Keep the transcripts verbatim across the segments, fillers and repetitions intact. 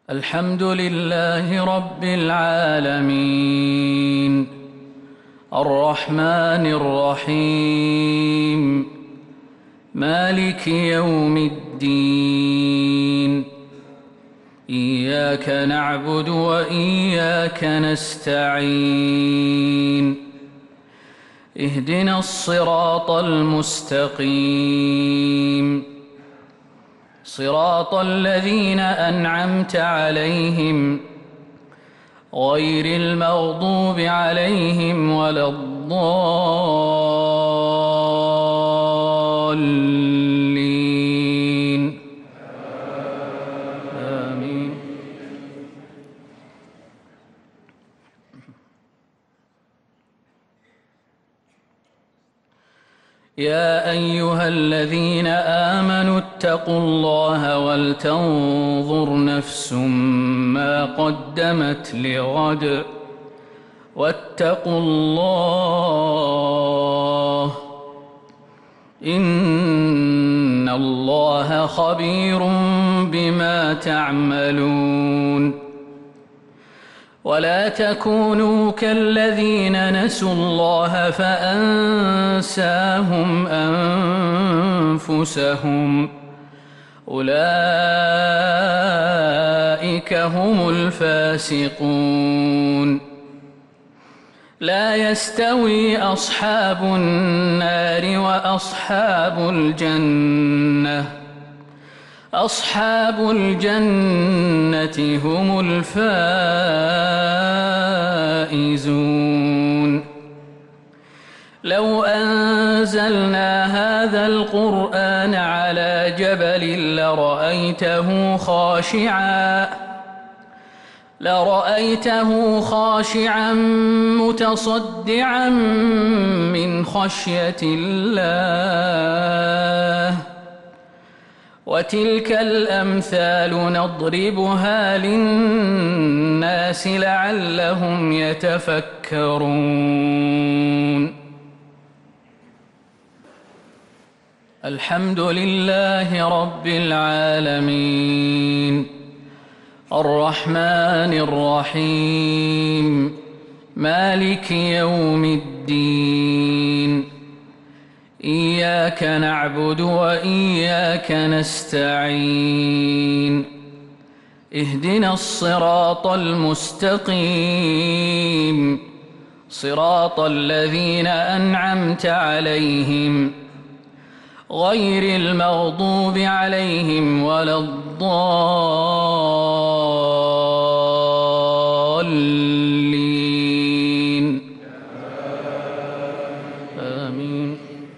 الحمد لله رب العالمين الرحمن الرحيم مالك يوم الدين إياك نعبد وإياك نستعين اهدنا الصراط المستقيم صراط الذين أنعمت عليهم غير المغضوب عليهم ولا الضالين آمين. يا أيها الذين آمنوا اتقوا الله ولتنظر نفس ما قدمت لغد واتقوا الله إن الله خبير بما تعملون. ولا تكونوا كالذين نسوا الله فأنساهم أنفسهم أولئك هم الفاسقون. لا يستوي أصحاب النار وأصحاب الجنة أصحاب الجنة هم الفائزون. لو أنزلنا هذا القرآن على جبل لرأيته خاشعا لرأيته خاشعا متصدعا من خشية الله. وتلك الأمثال نضربها للناس لعلهم يتفكرون. الحمد لله رب العالمين الرحمن الرحيم مالك يوم الدين إياك نعبد وإياك نستعين اهدنا الصراط المستقيم صراط الذين أنعمت عليهم غير المغضوب عليهم ولا الضالين آمين.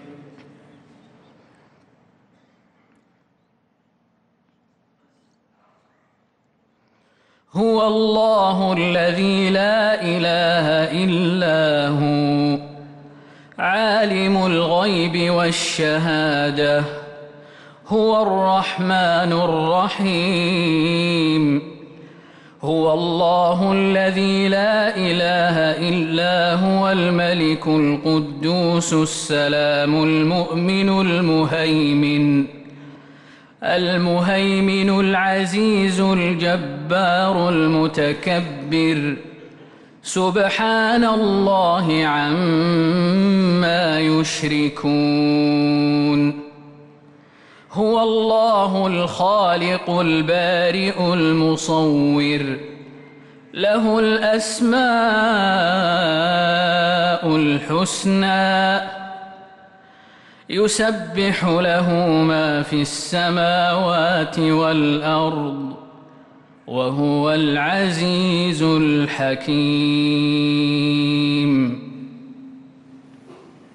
هو الله الذي لا إله إلا هو عالم الغيب والشهادة هو الرحمن الرحيم. هو الله الذي لا إله إلا هو الملك القدوس السلام المؤمن المهيمن المهيمن العزيز الجبار المتكبر سبحان الله عما يشركون. هو الله الخالق البارئ المصور له الأسماء الحسنى يسبح له ما في السماوات والأرض وهو العزيز الحكيم.